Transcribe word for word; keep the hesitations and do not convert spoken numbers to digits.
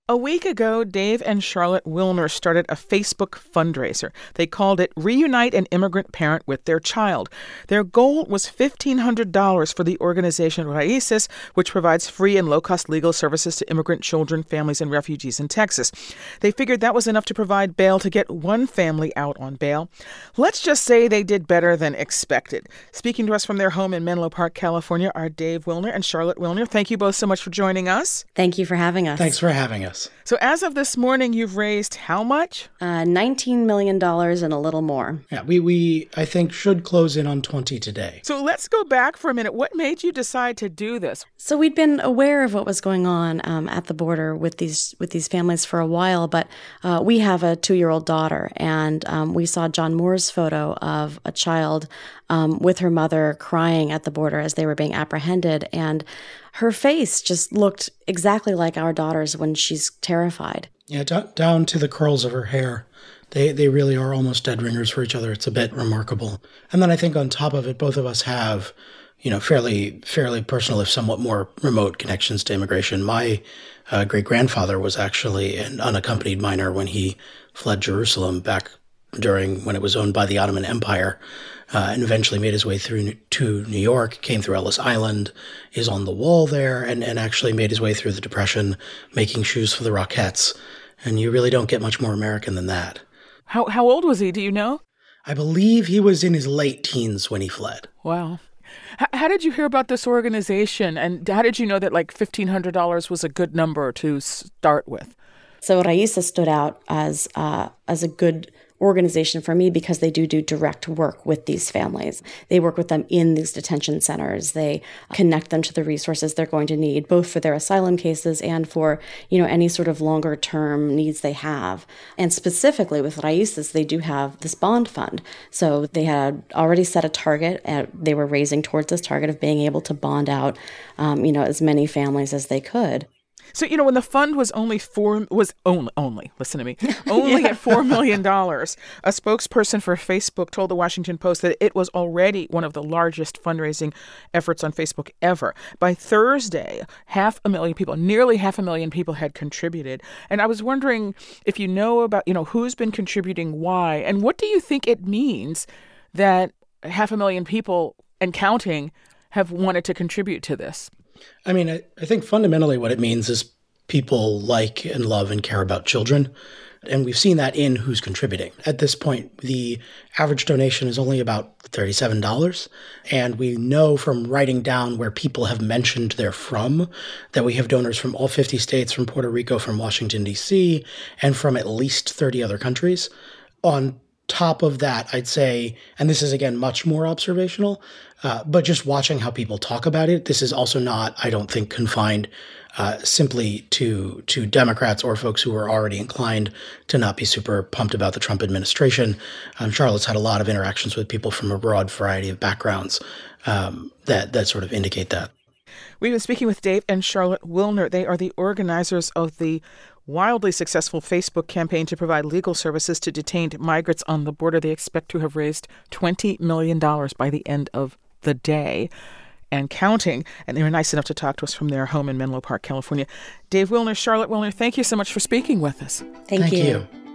A week ago, Dave and Charlotte Wilner started a Facebook fundraiser. They called it Reunite an Immigrant Parent with Their Child. Their goal was fifteen hundred dollars for the organization Raíces, which provides free and low-cost legal services to immigrant children, families, and refugees in Texas. They figured that was enough to provide bail to get one family out on bail. Let's just say they did better than expected. Speaking to us from their home in Menlo Park, California, are Dave Wilner and Charlotte Wilner. Thank you both so much for joining us. Thank you for having us. Thanks for having us. So as of this morning, you've raised how much? Uh, nineteen million dollars and a little more. Yeah, we, we, I think, should close in on twenty today. So let's go back for a minute. What made you decide to do this? So we'd been aware of what was going on um, at the border with these with these families for a while, but uh, we have a two-year-old daughter, and um, we saw John Moore's photo of a child um, with her mother crying at the border as they were being apprehended, and her face just looked exactly like our daughter's when she's terrified. Yeah, d- down to the curls of her hair. They they really are almost dead ringers for each other. It's a bit remarkable. And then I think on top of it, both of us have, you know, fairly fairly personal, if somewhat more remote connections to immigration. My uh, great-grandfather was actually an unaccompanied minor when he fled Jerusalem back during when it was owned by the Ottoman Empire, uh, and eventually made his way through to New York, came through Ellis Island, is on the wall there, and, and actually made his way through the Depression, making shoes for the Rockettes. And you really don't get much more American than that. How how old was he? Do you know? I believe he was in his late teens when he fled. Wow. H- how did you hear about this organization? And how did you know that like fifteen hundred dollars was a good number to start with? So Raíces stood out as uh, as a good organization for me because they do do direct work with these families. They work with them in these detention centers. They connect them to the resources they're going to need, both for their asylum cases and for, you know, any sort of longer term needs they have. And specifically with Raíces, they do have this bond fund. So they had already set a target, and they were raising towards this target of being able to bond out, um, you know, as many families as they could. So, you know, when the fund was only four, was only, only, listen to me, only yeah. at four million dollars, a spokesperson for Facebook told the Washington Post that it was already one of the largest fundraising efforts on Facebook ever. By Thursday, half a million people, nearly half a million people had contributed. And I was wondering if you know about, you know, who's been contributing, why, and what do you think it means that half a million people and counting have wanted to contribute to this? I mean, I, I think fundamentally what it means is people like and love and care about children. And we've seen that in who's contributing. At this point, the average donation is only about thirty-seven dollars. And we know from writing down where people have mentioned they're from that we have donors from all fifty states, from Puerto Rico, from Washington, D C, and from at least thirty other countries. On top of that, I'd say, and this is, again, much more observational, uh, but just watching how people talk about it, this is also not, I don't think, confined uh, simply to to Democrats or folks who are already inclined to not be super pumped about the Trump administration. Um, Charlotte's had a lot of interactions with people from a broad variety of backgrounds um, that, that sort of indicate that. We've been speaking with Dave and Charlotte Wilner. They are the organizers of the wildly successful Facebook campaign to provide legal services to detained migrants on the border. They expect to have raised twenty million dollars by the end of the day and counting. And they were nice enough to talk to us from their home in Menlo Park, California. Dave Wilner, Charlotte Wilner, thank you so much for speaking with us. Thank, thank you. you.